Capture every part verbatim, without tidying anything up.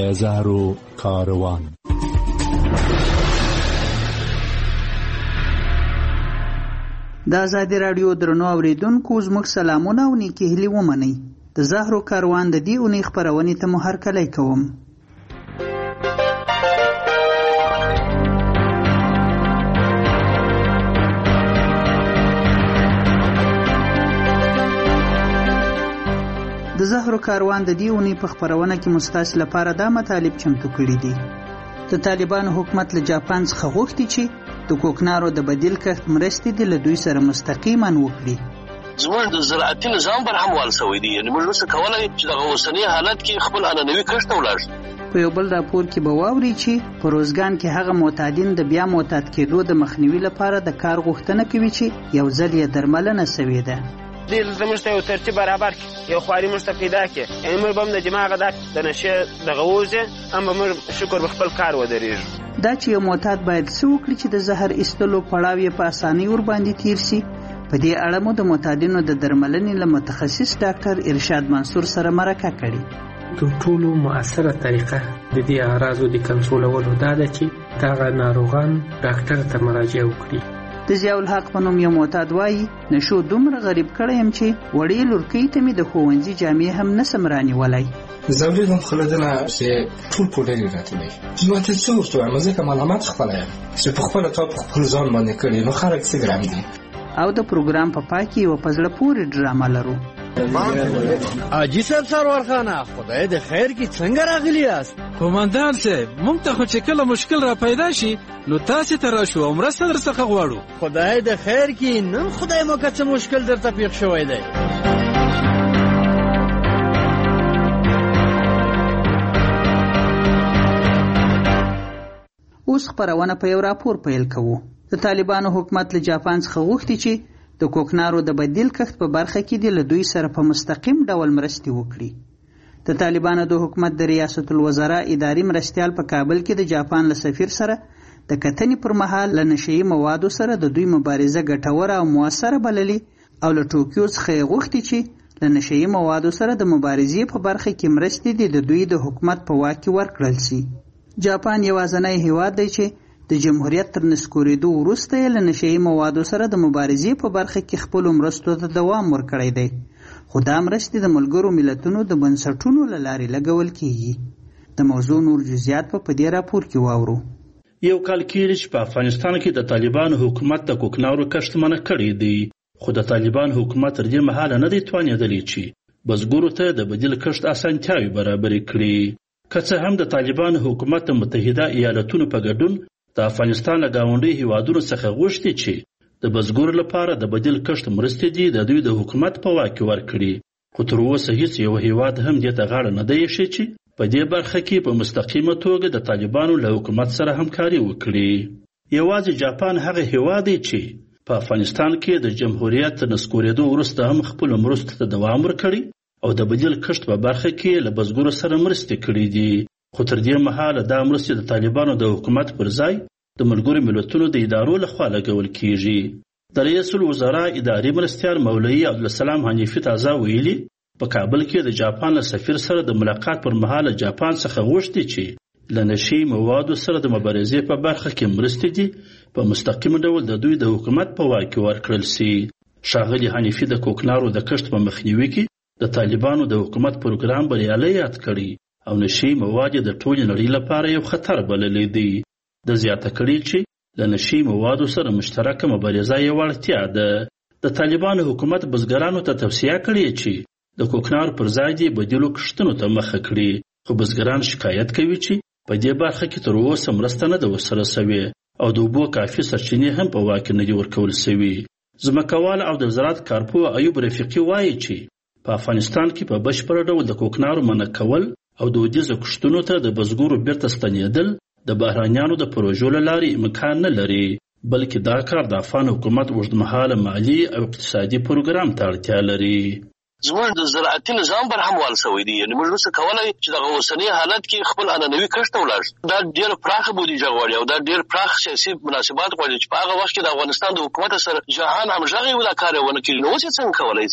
د زهرو کاروان. د آزادي راډیو درنو اوریدونکو زموږ سلامونه او نیکی هیلې ومنئ. د زهرو کاروان د دې اونۍ خپرونې ته مو هرکلی کوم. د زهرو کاروان د دې اونۍ په خپرونه کې مو ستاسو لپاره دا مطالب چمتو کړي دي. د طالبانو حکومت له جاپان څخه غوښتي چې د کوکنارو د بدیل کښت مرستې د له دوی سره مستقیما وکړي. زموږ د زراعتي نظام پر هم وال سوی دی، یعنی موږ نشو کولای چې د اوسنی حالت کې خپل عنعنوي کښت ته ولاړ شو. په یو بل راپور کې به واوري چې په روزګان کې هغه معتادین د بیا معتاد کېدو د مخنیوي لپاره د کار غوښتنه کوي چې یو ځل یې درملنه سوې ده. دې زموږ ته یو ترتیب برابر کړي، یو خواري موږ ته پیدا کړي، یعنې موږ به هم د دماغه د نشې دغه ووځي، هم به موږ شکر به خپل کار ودرېږو. دا چې یو معتاد باید څه وکړي چې د زهر ایستلو پړاو یې په اسانۍ ورباندې تیر سي، په دې اړه مو د معتادینو د درملنې له متخصص ډاکټر ارشاد منصور سره مرکه کړې. تر ټولو مؤثره طریقه د دې اعراضو د کنټرولولو دا ده چې دغه ناروغان ډاکټر ته مراجعه وکړي. د ضیاء الحق په نوم یو معتاد وایي نشو دومره غریب کړی یم چې وړې لورکۍ ته مې د ښوونځي جامې هم نسم رانیولی. زوریدم خلدنه چې ټول پوډرې راټولوي. نو ته څه ورته وایم؟ ځکه معلومات خپله یم چې په خپله تا په خپل ځان باندې کړي، نو خلک څه ګرم دي. او د پروګرام په پای کې یوه په زړه پورې ډرامه لرو. حاجي صاحب سرور خانه، خدای د خیر کې څنګه راغلی یاست؟ کومندان صاحب، موږ ته خو چې کله مشکل را پیدا شي نو تاسې ته راشو او مرسته در څخه غواړو. خدای د خیر کې نن خدای مو که څه مشکل درته پیښ شوی دی. اوس خپرونه په یو راپور پیل کوو. د طالبانو حکومت له جاپان څخه غوښتي چې د کوکنارو د بدیل کښت په برخه کې د له دوی سره په مستقیم ډول مرستې وکړي. د طالبانو د حکومت د ریاست الوزرا اداري مرستیال په کابل کې د جاپان له سفیر سره د کتنې پر مهال له نشهیي موادو سره د دوی مبارزه ګټوره او موثره بللي او له ټوکیو څخه یې غوښتي چې له نشهیي موادو سره د مبارزې په برخه کې مرستې د دوی د حکومت په واک کې ورکړل شي. جاپان یوازینی هیواد دی چې د جمهوریت تر نسکورېدو وروسته یې له نشهیي موادو سره د مبارزې په برخه کې خپلو مرستو ته دوام ورکړی دی، خو دا مرستې د ملګرو ملتونو د بنسټونو له لارې لګول کیږي. د موضوع نور جزئیات په دې راپور کې واورو. یو کال کېږي چې په افغانستان کې د طالبانو حکومت د کوکنارو کښت منع کړی دی، خو د طالبان حکومت تر دې مهاله نه دی توانېدلی چې بزګرو ته د بدیل کښت اسانتیاوې برابرې کړي. که څه هم د طالبانو حکومت د متحده ایالتونو په ګډون د افغانستان له ګاونډي هیوادونو څخه غوښتي چې د بزګرو لپاره د بدیل کښت مرستې دي د دوی د حکومت په واک کې ورکړي، خو تر اوسه هیڅ یو هیواد هم دې ته غاړه نه دی ایښې چې په دې برخه کې په مستقیمه توګه د طالبانو له حکومت سره همکاري وکړي. یوازې جاپان هغه هیواد دی چې په افغانستان کې د جمهوریت تر نسکورېدو وروسته هم خپلو مرستو ته دوام ورکړي او د بدیل کښت په برخه کې له بزګرو سره مرستې کړي دي، خو تر دې مهاله دا مرستې د طالبانو د حکومت پر ځای د ملګرو ملتونو د ادارو لخوا لګول کیږي. د رئیس الوزرا اداري مرستیال مولوي عبدالسلام حنیفي تازه ویلي په کابل کې د جاپان له سفیر سره د ملاقات پر مهال جاپان څخه غوښتي چې له نشهیي موادو سره د مبارزې په برخه کې مرستې دي په مستقیم ډول د دوی د حکومت په واک کې ورکړل سي. ښاغلي حنیفي د کوکنارو د کښت په مخنیوي کې د طالبانو د حکومت پروګرام بریالی یاد کړي او نشهیي مواد د ټولې نړۍ لپاره یو خطر بللی دی. د زیاته کړي چې له نشهیي موادو سره مشترکه مبارزه یې وړتیا ده. د طالبانو حکومت بزګرانو ته توصیه کړې چې د کوکنارو پر ځای دې بدیلو کښتونو ته مخه کړي، خو بزګران شکایت کوي چې په دې برخه کې تر اوسه مرسته نه ده ورسره سوې او د اوبو کافي سرچینې هم په واک کې نه دي ورکول سوي. ځمکوال او د زراعت کارپوه ایوب رفیقي وایي چې په افغانستان کې په بشپړ ډول د کوکنارو منع کول او دودیزو کښتونو ته د بزګرو بیرته ستنېدل د بهرانیانو د پروژو له لارې امکان نه لري، بلکې دا کار د افغان حکومت اوږدمهاله مالي او اقتصادي پروګرام ته اړتیا لري. زموږ د زراعتي نظام پر هم وال سوی دی، یعنې موږ نشو کولی چې دغه اوسني حالت کې خپل عنعنوي کښت ته ولاړ شو. دا ډېره پراخه بودیجه غواړي او دا ډېر پراخ سیاسي مناسبات غواړي چې په هغه وخت کې د افغانستان د حکومت سره جهان همغږی و دا کار یې ونه کړي. نو اوس یې څنګه کولی شي؟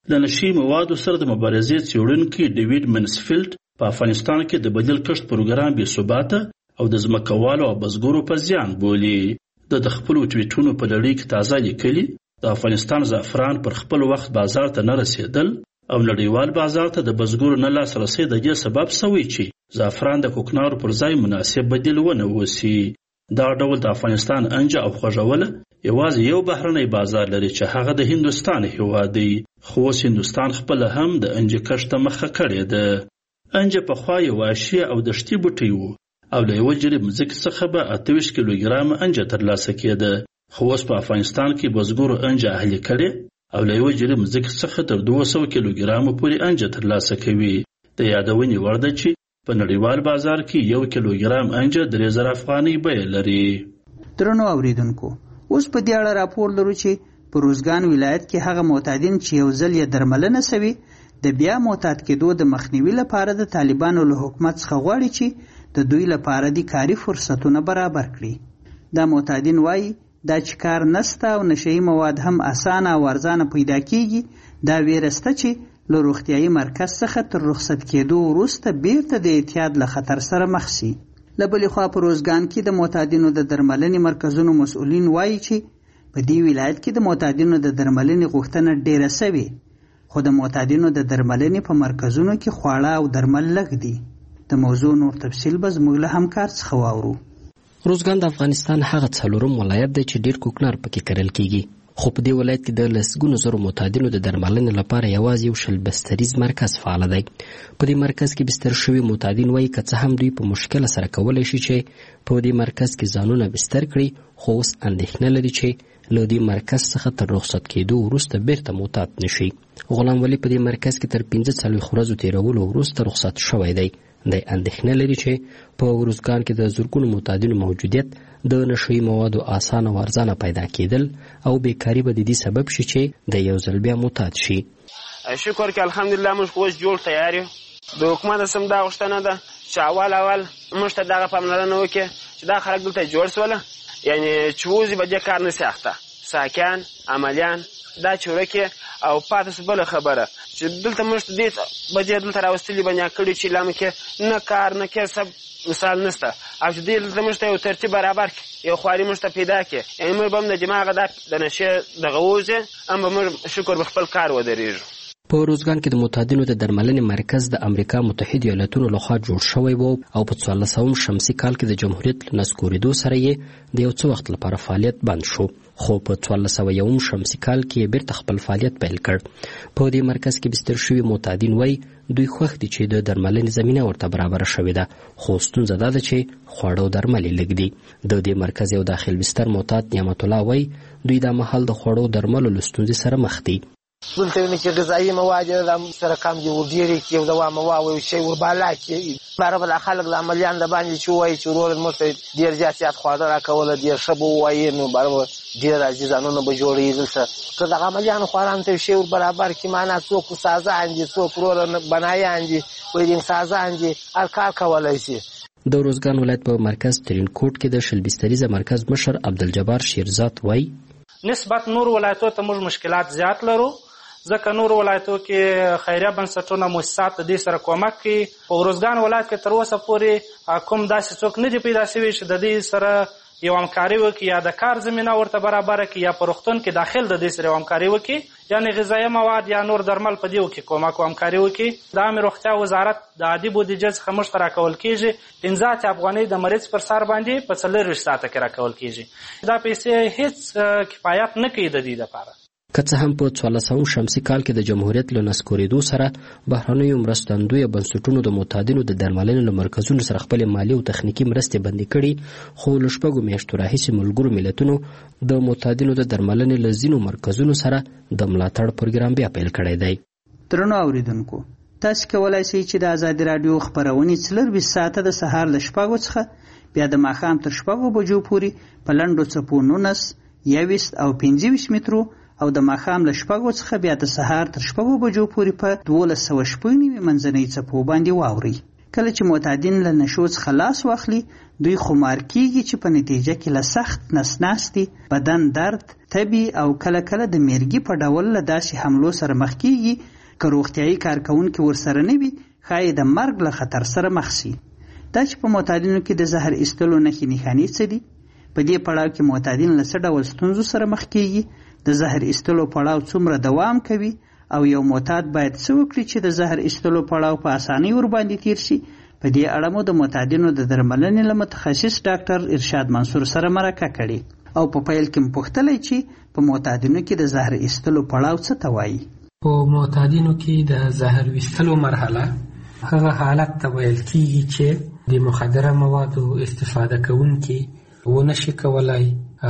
له نشي موادو سره د مبارزې څېړونکي ډیویډ منسفیلډ په افغانستان کې د بدیل کښت پروګرام بې ثباته او د ځمکوالو او بزګرو په زیان بولي. د د خپلو ټویټونو په لړۍ کې تازه لیکلي د افغانستان زعفران پر خپل وخت بازار ته نه رسېدل او نړیوال بازار ته د بزګرو نه لاسرسی د دې سبب سوی چې زعفران د کوکنارو پر ځای مناسب بدیل ونه اوسي. دا ډول د افغانستان انجه او خوږوله یوازې یو بهرنی بازار لري چې هغه د هندوستان هیواد دی، خو اوس هندوستان خپله هم د انجه کښت ته مخه کړې ده. انجه پخوا یو وحشي او دښتي بوټی و او له یوه جریب مځکې څخه به اته ویشت کیلوګرامه انجه ترلاسه کېده، خو اوس په افغانستان کې بزګرو انجه اهلي کړې او له یوه جریب مځکې څخه تر دوه سوه کیلوګرامو پورې انجه ترلاسه کوي. د یادونې وړ ده چې په نړیوال بازار کې یو کیلوګرام انجه درې زره افغانۍ بیه لري. درنو اوریدونکو، اوس په دې اړه راپور لرو چې په روزګان ولایت کې هغه معتادین چې یو ځل یې درملنه سوي د بیا معتاد کېدو د مخنیوي لپاره د طالبانو له حکومت څخه غواړي چې د دوی لپاره د کاري فرصتونه برابر کړي. دا معتادین وایي دا چې کار نسته او نشهیي مواد هم اسانه او ارزانه پیدا کیږي، دا ویره سته چې له روغتیایي مرکز څخه تر رخصت کېدو وروسته بیرته د اعتیاد له خطر سره مخ شي. له بلې خوا په روزګان کې د معتادینو د درملنې مرکزونو مسؤلین وایي چې په دې ولایت کې د معتادینو د درملنې غوښتنه ډیره سوې، خو د معتادینو د درملنې په مرکزونو کې خواړه او درمل لږ دي. د موضوع نور تفصیل به زموږ له همکار څخه واورو. روزګان د افغانستان هغه څلورم ولایت دی چې ډیر کوکنار پکې کرل کیږي، خو په دې ولایت کې د لسګونو زرو معتادینو د درملنې لپاره یوازې یو شل بستریز مرکز فعال دی. په دې مرکز کې بستر شوي معتادین وایي که څه هم دوی په مشکله سره کولی شي چې په دې مرکز کې ځانونه بستر کړي، خو اوس اندېښنه لري چې له دې مرکز څخه تر رخصت کېدو وروسته بیرته معتاد نشي. غلام ولی په دې مرکز کې تر پنځه څلوېښت ورځو تېرولو وروسته رخصت شوی دی. دی اندېښنه لري چې په روزګان کې د زرګونو معتادینو موجودیت د نشهیي موادو اسانه او ارزانه پیدا کېدل او بیکاري به د دې سبب شي چې د یو ځل بیا معتاد شي. شکر که الحمدلله موږ اوس جوړ تیار یو. د حکومت سم دا غوښتنه ده چې اول اول موږ ته دغه پاملرنه وکړي چې دا خلک دلته جوړ سوله، یعنی چې وځي به دې کار نسي اخته، ساکیان عملیان دا چې ورکې او پاتې سو بله خبره چې دلته موږ ته دې بجې دلته راوستلي به نیاکړي چې لامه کې نه کار نه کسب مثال نسته، او چې دې دلته موږ ته یو ترتیب برابر کړي، یو خواري موږ ته پیدا کړي، یعنې موږ به هم د دماغه دا د نشې دغه ووځي، هم به موږ شکر به خپل کار ودرېږو. په روزګان کې د معتادینو د درملنې مرکز د امریکا متحد ایالتونو لخوا جوړ شوی و او په څوارلس سوه شمسي کال کې د جمهوریت له نسکورېدو سره یې د یو څه وخت لپاره فعالیت بند شو، خو په څوارلس سوه یو شمسي کال کې یې بیرته خپل فعالیت پیل کړ. په دې مرکز کې بستر شوي معتادین وایي دوی خوښ دي چې د درملنې زمینه ورته برابره شوې ده، خو ستونزه دا ده چې خواړه او درمل یې لږ دي. د دې مرکز یو داخل بستر معتاد نعمت الله وایي دوی دا مهال د خوړو درملو له ستونزې سره مخ دي. دلته ویني چې غذایي مواد یې سره کم دي، ورډېرې کړي او دوا مواد یو شی وربالا کړي. باره خلک د عملیان د باندې چې وایي چې ورور موږ ته ډېر زیات زیات خواړه راکوله، ډېر ښه به ووایي، نو باره ډېر راځي ځانونه به جوړوي. دلته که دغه عملیانو خوارانو ته یو شی ور برابر کړي، معنا څوک سازان دي، څوک وروره بنایان دي، ویډینګ سازان دي، هر کار کولی شي. د روزګان ولایت په مرکز ترینکوټ کې د شل بستریزه مرکز مشر عبدالجبار شیرزاد وایي نسبت نور ولایتو ته موږ مشکلات زیات لرو، ځکه نور ولایتو کې خیریه بنسټونه مؤسسات د دې سره کومک کوي. په روزګان ولایت کې تر اوسه پورې کوم داسې څوک نه دي پیدا شوي چې د دې سره یو همکاري وکړي، یا د کار زمینه ورته برابره کړي، یا په روغتون کې داخل د دې سره یو همکاري وکړي، یعنې غذایي مواد یا نور درمل په دې کې کومک او همکاري وکړي. د عامې روغتیا وزارت د عادي بودیجې څخه موږ ته راکول کېږي پنځه اتیا افغانۍ د مریض پر سر باندې په څلورویشت ساعته کې راکول کېږي. دا پیسې هېڅ کفایت نه کوي د دې لپاره. که څه هم په څوارلس سوه شمسي کال کې د جمهوریت له نسکورېدو سره بهرنیو مرستندویه بنسټونو د معتادینو د درملنې له مرکزونو سره خپلې مالي او تخنیکي مرستې بندي کړي، خو له شپږو میاشتو راهیسې ملګرو ملتونو د معتادینو د درملنې له ځینو مرکزونو سره د ملاتړ پروګرام بیا پیل کړی دی. درنو اوریدونکو، تاسو کولی شئ چې د ازادي راډیو خپرونې څلورویشت ساعته د سهار له شپږو څخه بیا د ماښام تر شپږو بجو پورې په لنډو څپو نولس، یوویشت او پنځه ویشت مترو او د ماښام له شپږو څخه بیا د سهار تر شپږو بجو پورې په دولس سوه شپږ نوي منځنۍ څپو باندې واورئ. کله چې معتادین له نشو څخه خلاص واخلي دوی خمار کیږي چې په نتیجه کې له سخت نسناستي، بدن درد، تبي او کله کله د میرګي په ډول له داسې حملو سره مخ کیږي که روغتیایي کارکونکي ورسره نه وي ښایي د مرګ له خطر سره مخ شي. دا چې په معتادینو کې د زهر ایستلو نښې نښانې څه دي؟ په دې پړاو کې معتادین له څه ډول ستونزو سره مخ کیږي؟ د زهر ایستلو پړاو څومره دوام کوي او یو معتاد باید څه وکړي چې د زهر ایستلو پړاو په اسانۍ ورباندې تیر شي؟ په دې اړه مو د معتادینو د درملنې له متخصص ډاکټر ارشاد منصور سره مرکه کړې او په پیل کې مو پوښتلی چې په معتادینو کې د زهر ایستلو پړاو څه ته وایي. په معتادینو کې د زهر ایستلو مرحله هغه حالت ته ویل کیږي چې د مخدره موادو استفاده کوونکي ونشي کولای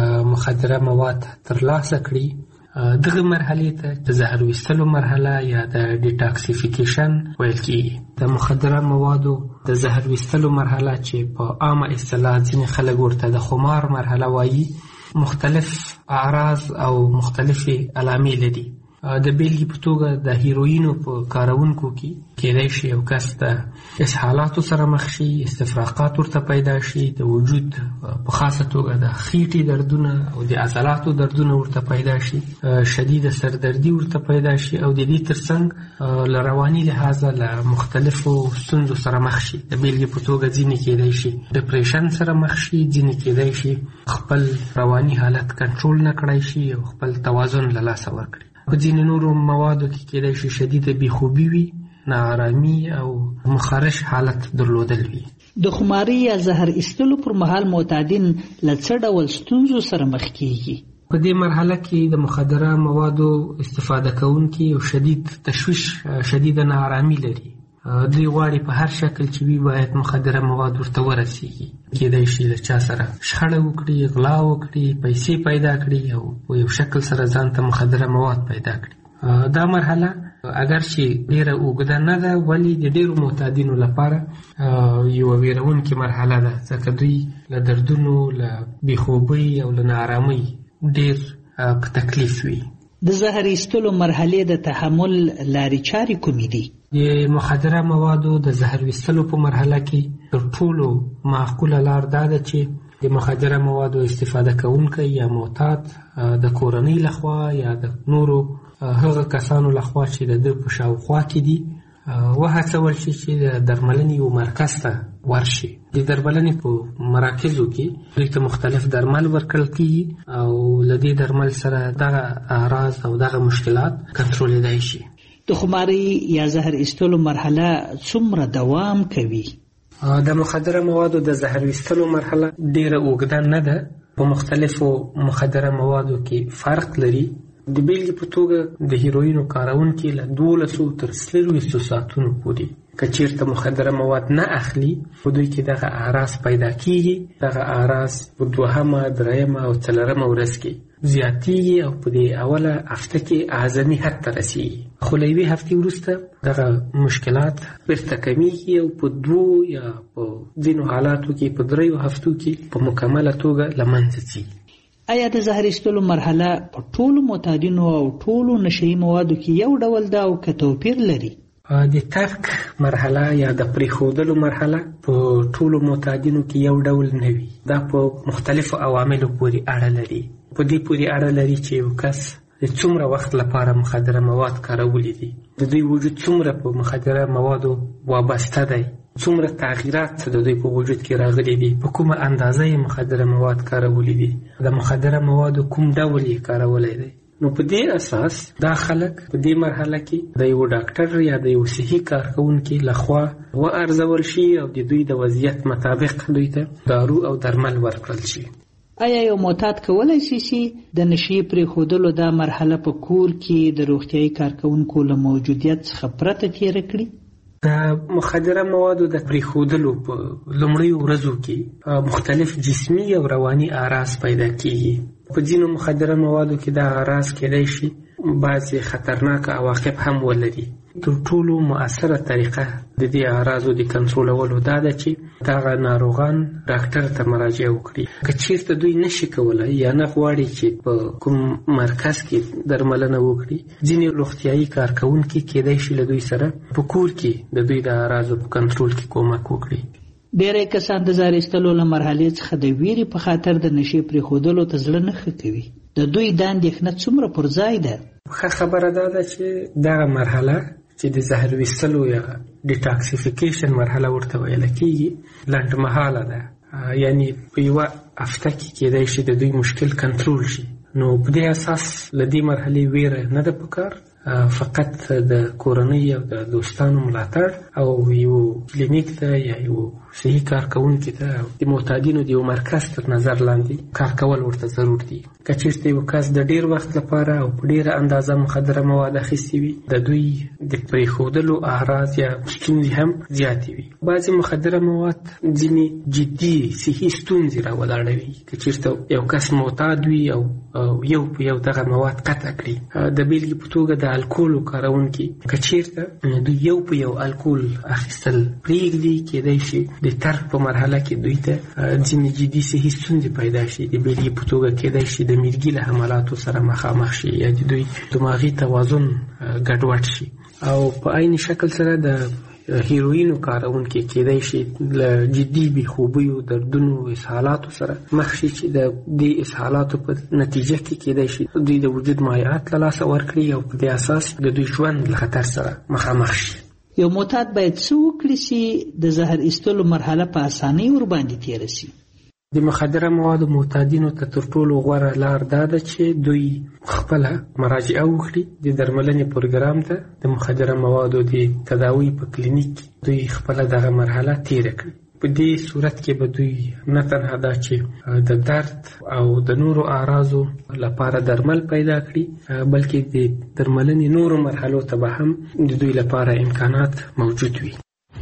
مخدره مواد ترلاسه کړي. دغه مرحله ته د زهر ویستلو مرحله یا د ډیټاکسیفیکیشن ویل کیږي. د مخدره موادو د زهر ویستلو مرحله چې په عامه اصطلاح ځینې خلک ورته د خمار مرحله وایي مختلف اعراض او مختلفې علامې لري. د بیلګې په توګه د هیروینو په کارونکو کې کېدای شي یو کس د اسهالاتو سره مخ شي، استفراقات ورته پیدا شي، د وجود په خاصه توګه د خېټې دردونه او د عضلاتو دردونه ورته پیدا شي، شدید سردردي ورته پیدا شي او د دې ترڅنګ له رواني لحاظه له مختلفو ستونزو سره مخ شي. د بیلګې په توګه ځینې کېدای شي ډپریشن سره مخ شي، ځینې کېدای شي خپل رواني حالت کنټرول نه کړای شي او خپل توازن له لاسه ورکړي. په ځینې نورو موادو کې کېدای شي شدیده بېخوبي وي، ناارامي او مخارش حالت درلودل وي. د خماري یا زهر ایستلو پر مهال معتادین له څه ډول ستونزو سره مخ کیږي؟ په دې مرحله کې د مخدره موادو استفاده کوونکي یو شدید تشویش، شدیده ناارامي لري. دوی غواړي په هر شکل چې وي باید مخدره مواد ورته ورسیږي. کېدای شي له چا سره شخړه وکړي، غلا وکړي، پیسې پیدا کړي او په یو شکل سره ځان ته مخدره مواد پیدا کړي. دا مرحله اگر چې ډیره اوږده نه ده ولی د ډیرو معتادینو لپاره یو ویرونکې مرحله ده، ځکه دوی له دردونو، له بېخوبۍ او له ناارامۍ ډیر په تکلیف وي. د زهر ایستلو مرحلې د تحمل لارې چارې کومې دي؟ د مخدره موادو د زهر ایستلو په مرحله کې تر ټولو معقوله لار دا ده چې د مخدره موادو استفاده کوونکی یا معتاد د کورنۍ لخوا یا د نورو هغه کسانو لخوا چې د ده په شاوخوا کې دي وهڅول شي چې د درملنې یو مرکز ته ورشي. د درملنې په مراکزو کې دوی ته مختلف درمل ورکړل کېږي او له دې درمل سره دغه اعراض او دغه مشکلات کنټرولېدای شي. د خماري یا زهر ایستلو مرحله څومره دوام کوي؟ د مخدره موادو د زهر ایستلو مرحله ډیره اوږده نه ده. په مختلفو مخدره موادو کې فرق لري. د بیلګې په توګه د هیروینو کارونکي له دولسو تر څلرویشتو ساعتونو پورې که چېرته مخدره مواد نه اخلي په دوی کې دغه اعراض پیدا کېږي. دغه اعراض په دوهمه، درېیمه او څلورمه ورځ کې زیاتېږي او په دې اوله هفته کې اعظمي حد ته رسېږي. خو له یوې هفتې وروسته دغه مشکلات بیرته کمیږي او په دوو یا په ځینو حالاتو کې په دریو هفتو کې په مکمله توګه له منځه ځي. آیا د زهر ایستلو مرحله په ټولو معتادینو او ټولو نشهیي موادو کې یو ډول ده او که توپیر لري؟ د ترک مرحله یا د پریښودلو مرحله په ټولو معتادینو کې یو ډول نه وي. دا په مختلفو عواملو پورې اړه لري. په دې پورې اړه لري چې یو کس د څومره وخت لپاره مخدره مواد کارولی دي، د دوی وجود څومره په مخدره موادو وابسته دی، څومره تغییرات د دوی په وجود کې راغلي دي، په کومه اندازه یې مخدره مواد کارولی دي، د مخدره موادو کوم ډول یې کارولی دی. نو په دې اساس دا خلک په دې مرحله کې د یو ډاکټر یا د یو صحي کارکوونکي لخوا وارزول شي او د دوی د وضعیت مطابق دوی ته دارو او درمل ورکړل شي. آیا یو معتاد کولی شي چې د نشي پرېښودلو دا مرحله په کور کې د روغتیایي کارکوونکو له موجودیت څخه پرته تېره کړي؟ د مخدره موادو د پرېښودلو په لومړیو ورځو کې مختلف جسمي او رواني اعراض پیدا کېږي. په ځینو مخدره موادو کې دا اعراض کېدای شي بعضې خطرناک عواقب هم ولري. تر ټولو مؤثره طریقه د دې اعراضو د کنټرولولو دا ده چې دغه ناروغان ډاکټر ته مراجعه وکړي. که چېرته دوی نشي کولی یا نه غواړي چې په کوم مرکز کې درملنه وکړي، ځینې روغتیایي کارکوونکي کېدای شي له دوی سره په کور کې د دوی د اعراضو په کنټرول کې کومک وکړي. ډېری کسان د زهر ایستلو له مرحلې څخه د ویرې په خاطر د نشې پرېښودلو ته زړه نه ښه کوي. د دوی دا اندېښنه څومره پر ځای ده؟ ښه خبره دا ده چې دغه مرحله چې د زهر ویستلو یا ډیټاکسیفیکیشن مرحله ورته ویل کېږي لنډمهاله ده، یعنی په یوه هفته کې کېدای شي د دوی مشکل کنټرول شي. نو په دې اساس له دې مرحلې ویره نه ده پکار، فقط د کورنۍ او د دوستانو ملاتړ او یو کلینیک ته یا یو صحي کارکوونکي ته د معتادینو د یو مرکز تر نظر لاندې کار کول ورته ضرور دي. که چېرته یو کس د ډېر وخت لپاره او په ډېره اندازه مخدره مواد اخیستي وي، د دوی د پرېښودلو اعراض یا ستونزې هم زیاتې وي. بعضې مخدره مواد ځینې جدي صحي ستونزې راولاړوي. که چېرته یو کس معتاد وي او یو په یو دغه مواد قطع کړي، د بېلګې په توګه د الکولو کارونکي که چېرته دوی یو په یو الکول اخیستل پرېږدي، کېدای شي د ترک په مرحله کې دوی ته ځینې جدي صحي ستونزې پیدا شي. د بېلګې په توګه کېدای شي د میرګي له حملاتو سره مخامخ شي یا د دوی دماغي توازن ګډوډ شي. او په عین شکل سره د هیروینو کارونکي کېدای شي له جدي بېخوبیو، دردونو، اسهالاتو سره مخ شي چې د دې اسهالاتو په نتیجه کې کېدای شي دوی د وجود مایعات له لاسه ورکړي او په دې اساس د دوی ژوند له خطر سره مخامخ شي. یو معتاد باید څه وکړي چې د زهر ایستلو مرحله په اسانۍ ورباندې تېره شي؟ د مخدره موادو معتادینو ته تر ټولو غوره لار دا ده چې دوی خپله مراجعه وکړي د درملنې پروګرام ته. د مخدره موادو د تداوی په کلینیک دوی خپله دغه مرحله تېره کړي. په دې صورت کې به دوی نه تنها دا چې د درد او د نورو اعراضو لپاره درمل پیدا کړي، بلکې د درملنې نورو مرحلو ته به هم د دوی لپاره امکانات موجود وي.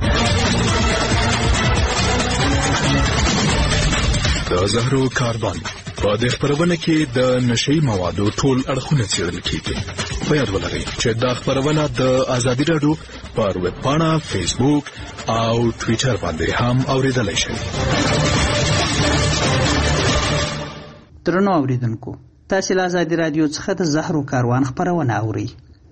د زهرو کاربن په دې خپرونه کې د نشئی موادو ټول اړخونه څېړل کېږي. په یاد ولرئ چې دا خپرونه د ازادي راډیو پر ویب پاڼه، فیسبوک او ټویټر باندې هم اورېدلی شئ. درنو اوریدونکو، تاسې له ازادي راډیو څخه د زهرو کاروان خپرونه اورئ.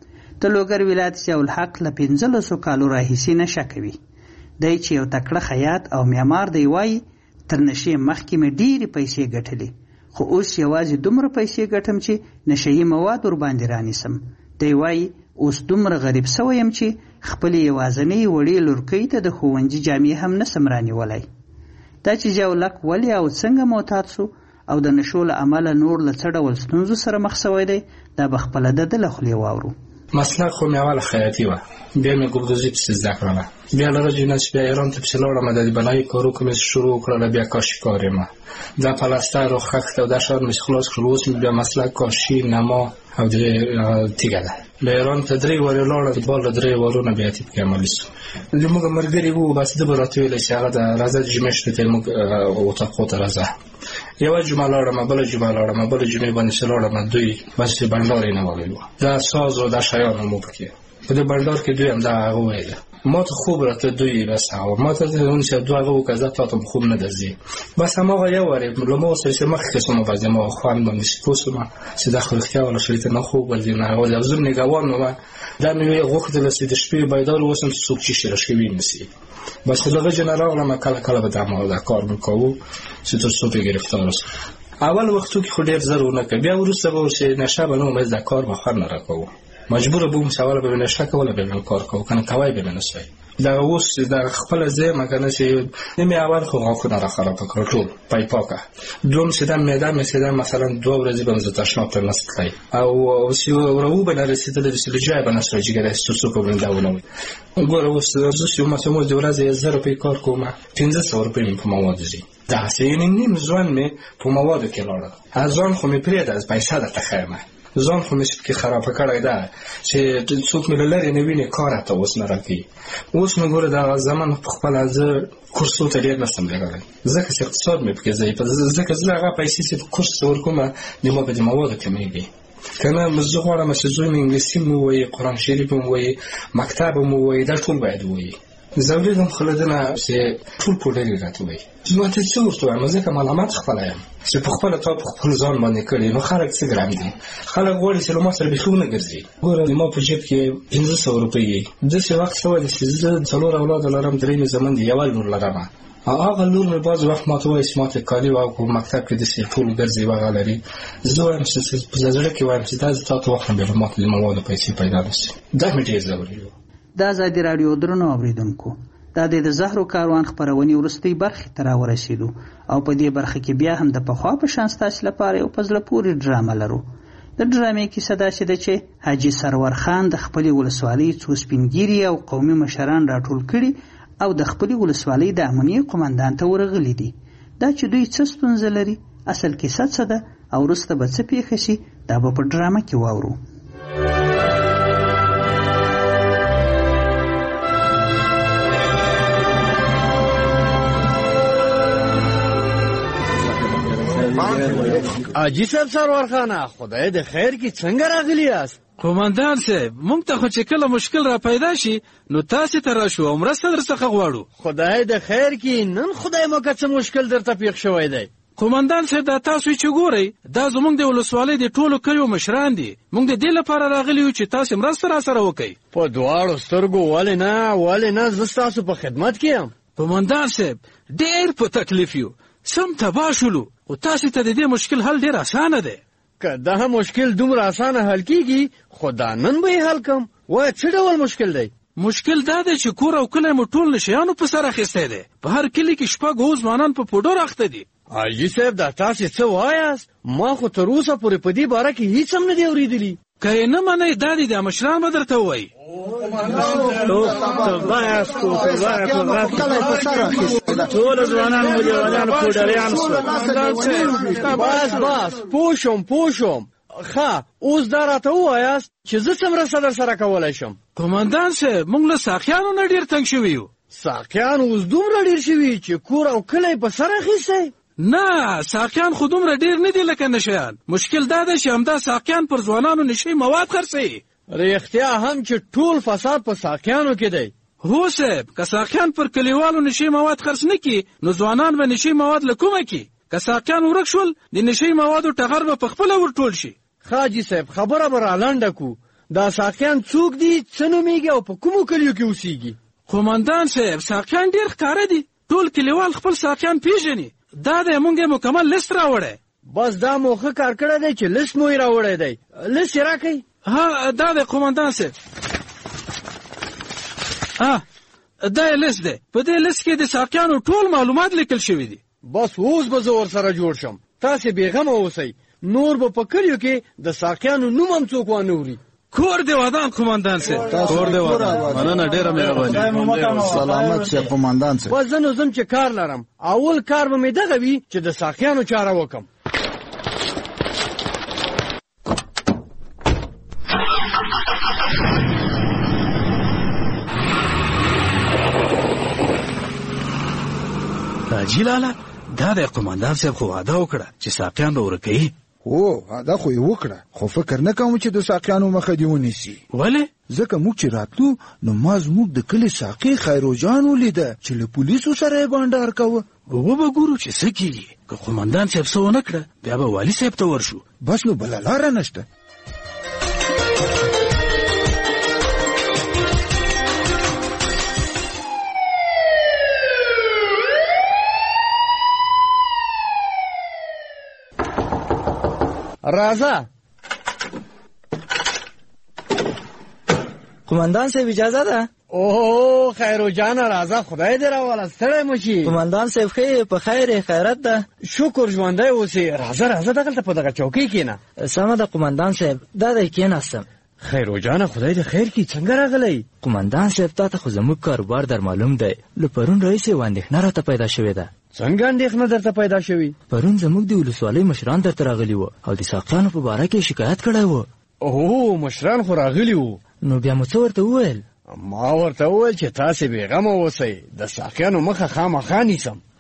د لوګر ولایت ضیاءالحق له پنځلسو کالو راهیسې نشه کوي. دی چې یو تکړه خیاط او معمار دی وایي تر نشې مخکې مې ډېرې پیسې ګټلې، خو اوس یوازې دومره پیسې ګټم چې نشهیي مواد ورباندې رانیسم. دی وایي اوس دومره غریب سوی یم چې خپلې یوازنۍ وړې لورکۍ ته د ښوونځي جامې هم نسم رانیولی. دا چې ضیاءالحق ولې او څنګه معتاد سو او د نشو له امله نور له څه ډول ستونزو سره مخ سوی دی، دا به خپله د ده له خولې واورو. مسلک خو مې اوله خیاطي وه، بیا مې ګلدوزي پسې زده کړله. بیا له رجې نه چې بیا ایران ته پسې لاړم، د بنایي کارو که مې شروع کړله، بیا کاشي کار یم. دا پلستر و خښت او دا شیان مې خلاص کړل. اوس مې بیا مسلک کاشي، نما او دې تیږه ده. له ایران ته درې وارې لاړم، بال له درې وارو نه بیا تیپ کې عملي سو. زموږ ملګري وو، بس ده به راته ویلی چې هغه د راځه د جمعې شپې ته زموږ اتاقو ته راځه. یوه جمعه لاړم، بله جمعه لاړم، بله جمعې باندې چې لاړم، دوی بس بنډار یې نه ویل وو. دا ساز و دا شیان هم وو پکې. په دې بنډار کې دوی هم دا هغه ویله. ما ته خوب راته دوی بس هغه ما ته اون چې دوه هغه وکړه، زه تا ته خوب نه درځي. بس هماغه یو وارې له ما اوسه چې مخکې سومه باندې ما خوند باندې پوه سومه چې دا خو رښتیا ولا شریته نه خوب ورځي نه هغه او زه نګهبان وم. دا مې غوښتله چې د شپې بیدار اوسم چې څوک چیشي راښکوي نسي. بس له هغه نه راغلم، کله کله به دا کار مې کوو چې تر څو پرې ګرفتار شم. اول وختو کې خو ډېر زر ونه کړ، بیا وروسته به چې نشه به نه وم، دا کار به خوند نه راکوو. مجبوره بوم چې اوله به مې نشه کوله، به مې کار کوو، که نه کوی به مې نه سوی. دا اوس دا خپله ځایمه که نه چې مې اول خو غاښونه را خرابه کړل ټول پای پاکه. دوم چې دا معده مې چې دا مثلا دوه ورځې به مې زه تشناب ته نسه تللی او چې ورو به نه رسېدلی چې له جایه به نه سوی جګری چې تر څو به مې دا ونه وي. ګوره اوس زه چې مثلا د ورځې زر روپۍ کار کوم، پنځه سوه روپۍ مې په موادو ځي. داسې یعنې نیم ژوند مې په موادو کې لاړه. ځان خو مې پرېږده، از پیسه درته ښیمه، ځان خو مې پکې خرابه کړی ده چې څوک مې له لرې نه ویني، کار راته اوس نه راکوي. اوس نو ګوره دغه زمان په خپله زه کورسو ته ډېر نسم لګولی، ځکه چې اقتصاد مې پکې ضعیفه، ځکه زه هغه پیسې چې په کورس ته ورکومه د ما په د موادو کمېږي. کنه زه غواړم چې زوی مې انګلیسي مو وایي، قرآن شریف مو وایي، مکتب مو وایي، دا ټول باید وایي. زه اورېدم خو له ده نه چې ټول پوډرې راته وایي. نو ته څه ورته وایم؟ ځکه معلومات خپله یم چې په خپله تا په خپل ځان باندې کړي. نو خلک څه ګرم دي، خلک غواړي چې له ما سره بیخي ونه ګرځي. ګوره ما په جیب کې پنځه سوه روپۍ داسې وخت شوی دی چې زه څلور اولاده لرم، درې مې زمن دي، یوه لور لرم. هغه لور مې بعض وخت ما ته وایي چې ما ته کالي وه په مکتب کې داسې ټول ګرځي هغه لري. زه وایم چې په زړه کې وایم چې دا زه تا ته واخلم بیا به ما ته د موادو پیسې پیدا نه شي. دا مې ډېر ضروري و. د ازادي راډیو درنو اورېدونکو، دا د زهرو کاروان خپرونې وروستۍ برخې ته راورسېدو او په دې برخه کې بیا هم د پخوا په شان ستاسې لپاره یو په زړه پورې ډرامه لرو. د ډرامې کیسه داسې ده چې حاجي سرور خان د خپلې ولسوالۍ څو سپینګیري او قومي مشران راټول کړي او د خپلې ولسوالۍ د امنیې قمندان ته ورغلي دي. دا چې دوی څه ستونزه لري، اصل کیسه څه ده او وروسته به څه پیښه شي، دا به په ډرامه کې واورو. حاجي صاحب سرور خانه، خدای د خیر کې څنګه راغلی یاست؟ قومندان صاحب، موږ ته خو چې کله مشکل را پیدا شي نو تاسې ته راشو او مرسته در څخه غواړو. خدای د خیر کې نن خدای مو که څه مشکل درته پیښ شوی دی؟ قومندان صاحب، دا تاسو چې ګورئ دا زموږ د ولسوالۍ د ټولو کلیو مشران دي. موږ د دې لپاره راغلي یو چې تاسې مرسته را سره وکئ. په دواړو سترګو ولې نه ولې نه، زه ستاسو په خدمت کې یم. قومندان صاحب، ډېر په تکلیف یو، سم تباه شولو، خو تاسې ته د دې مشکل حل ډېر اسانه دی. که دا مشکل دومره اسانه حل کیږي خو دا نن به یې حل کم. وایه څه ډول مشکل دی؟ مشکل دا دی چې کور او کلی مو ټول نشیانو په سر اخیستی دی. په هر کلي کې شپږ اووه ځوانان په پوډر اخته دي. حاجي صاحب، دا تاسې څه وایاست؟ ما خو تر اوسه پورې په دې باره کې هیڅ هم نه دی اورېدلي. که یې نه منئ دا دي د مشران به درته ووایي. ټول ځوانان مو لیونیان پوډریان شول. بس بس پوه شوم پوه شوم. ښه، اوس دا راته ووایاست چې زه څه مرسته در سره کولی شم؟ قومندان صاحب، موږ له ساقیانو نه ډېر تنګ شوي یو. ساقیان اوس دومره ډېر شوي چې کور او کلی په سر اخیستی؟ نه، ساقیان خو دومره ډېر نه دي لکه نشیان. مشکل دا ده چې همدا ساقیان پر ځوانانو نشي مواد خرڅوي. رښتیا هم چې ټول فساد په ساقیانو کې دی. هو صاحب، که ساقیان پر کلیوالو نشي مواد خرڅ نه کړي نو ځوانان به نشي مواد له کومه کړي. که ساقیان ورک شول د نشي موادو ټغر به په خپله ورټول شي. حاجي صاحب، خبره به رالنډه کړو. دا ساقیان څوک دي، څه نومیږي او په کومو کلیو کې اوسیږي؟ قومندان صاحب، ساقیان ډېر ښکاره دي، ټول کلیوال خپل ساقیان پیژني. دا دی موږ یې مکمل لیست راوړی. بس دا مو ښه کار کړی دی چې لیست مو یې راوړی دی. لیست یې راکئ. ها، دا دی قومندان صاحب. ها، دا یې لیست دی. په دې لیست کې د ساقیانو ټول معلومات لیکل شوي دي. بس اوس به زه ورسره جوړ شم. تاسې بېغمه اوسئ، نور به په کلیو کې د ساقیانو نوم هم څوک وانه اوري. کور دی ودان قومندان صاحب، کور دی ودان. مننه، ډېره مهرباني. سلامت شه قومندان صاحب. بس زه نو ځم چې کار لرم. اول کار به مې دغه وي چې د ساقیانو چاره وکم. حاجي لالا، دا د قومندان صاحب خو وعده وکړه چې ساقیان به ورکوي. او دا خو یې وکړه، خو فکر نه کوم چې د ساقیانو مخه دې ونیسي. ولې؟ ځکه موږ چې راتلو نو ما زموږ د کلي ساقي خیروجان ولیده چې له پولیسو سره یې بانډار کوه. وبه ګورو چې څه کېږي. که قومندان صاحب څه ونه کړه بیا به والي صاحب ته ورشو. بس نو بله لاره نشته. راځه. قومندان صاحب اجازه ده؟ اوه خیرو جانه راځه، خدای دې راواله، ستړی مه شي. قومندان صاحب ښه په خیر خیرت ده؟ شکر ژوندی اوسې. راځه راځه دغلته په دغه چوکۍ کښېنه. سمه ده قومندان صاحب، دا دی کښېناستم. خیرو جانه خدای دې خیر کړي، څنګه راغلی؟ قومندان صاحب تا ته خو زموږ کاروبار در معلوم دی. له پرون راهیسې یوه اندېښنه راته پیدا شوې ده. څنګه اندېښنه درته پیدا شوي؟ پرون زموږ د ولسوالۍ مشران درته راغلي وو او د ساقیانو په باره کې شکایت کړی و. اوه مشران خو راغلي وو. نو بیا مو څه ورته وویل؟ ما ورته وویل چې تاسې بېغمه اوسئ، د ساقیانو مخه خامخا نیسم.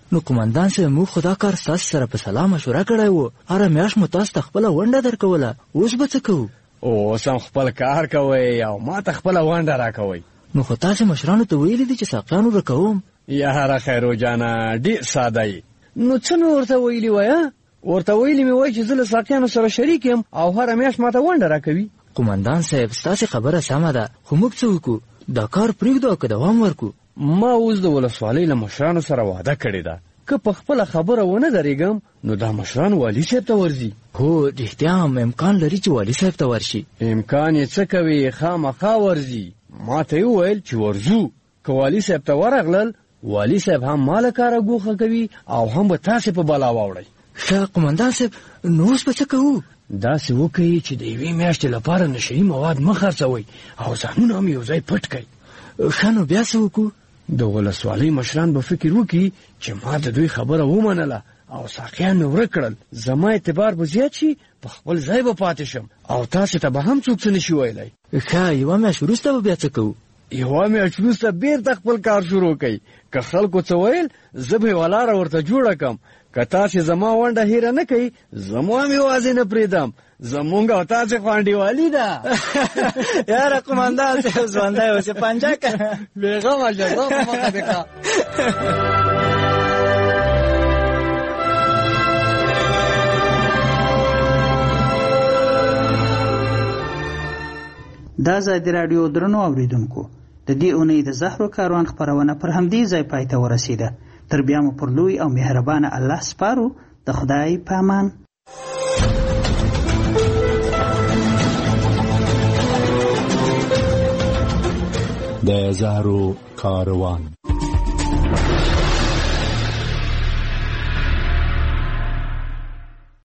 نو قومندان صاحب موږ خو دا کار ستاسو سره په سلا مشوره کړی و. هره میاشت مو تاسو ته خپله ونډه درکوله، اوس به څه کوو؟ اوس هم خپل کار کوئ او ما ته خپله ونډه راکوئ. نو خو تاسې مشرانو ته ویلي دي چې ساقیان ورکوم. یاره خیرو جانه ډېر ساده یې. نو څه مې ورته ویلي وایه؟ ورته ویلي مې وای چې زه له ساقیانو سره شریک یم او هره میاشت ما ته ونډه راکوي. قومندان صاحب ستاسې خبره سمه ده، خو موږ څه وکړو؟ دا کار پرېږدو او که دوام ورکړو؟ ما اوس د ولسوالۍ له مشرانو سره وعده کړې ده، که په خپله خبره ونه درېږم نو دا مشران والي صاحب ته ورځي. هو رښتیا هم امکان لري چې والي صاحب ته ورشي. امکان یې څه کوي، خامخا ورځي. ما ته یې وویل چې ورځو، که والي صاحب ته ورغلل والي صاحب هم ما له کاره ګوښه کوي او هم به تاسې په بلا واوړئ. ښه قومندان صاحب نو اوس به څه کوو؟ داسې وکړئ چې د یوې میاشتې لپاره نشهیي مواد مه خرڅوئ او ځانونه هم یو ځای پټ کړئ. ښه نو بیا څه وکړو؟ د ولسوالۍ مشران به فکر وکړي چې ما د دوی خبره ومنله او ساقیان مې ورک کړل. زما اعتبار به زیات شي، په خپل ځای به پاتې شم او تاسې ته به هم څوک څه نشي ویلی. ښه یوه میاشت وروسته به بیا څه کوو؟ یوه میاشت وروسته بېرته خپل کار شروع کوئ. که خلکو څه ویل زه به یوه لاره ورته جوړه کړم. که تاسې زما ونډه هیره نه کوئ زما هم یوازې نه پرېږدم. زمونږ او تاسې خو انډیوالي ده. یاره قومندان صاحب ژوندی اوسې پنجه که بېغمه شه زه په مخه دې که. دا ازادي راډیو درنو اوریدونکو، د دې اونۍ د زهرو کاروان خپرونه پر همدې ځای پای ته ورسېده. تر بیا مو پر لوی او مهربانه الله سپارو. د خدای په امان. د زهرو کاروان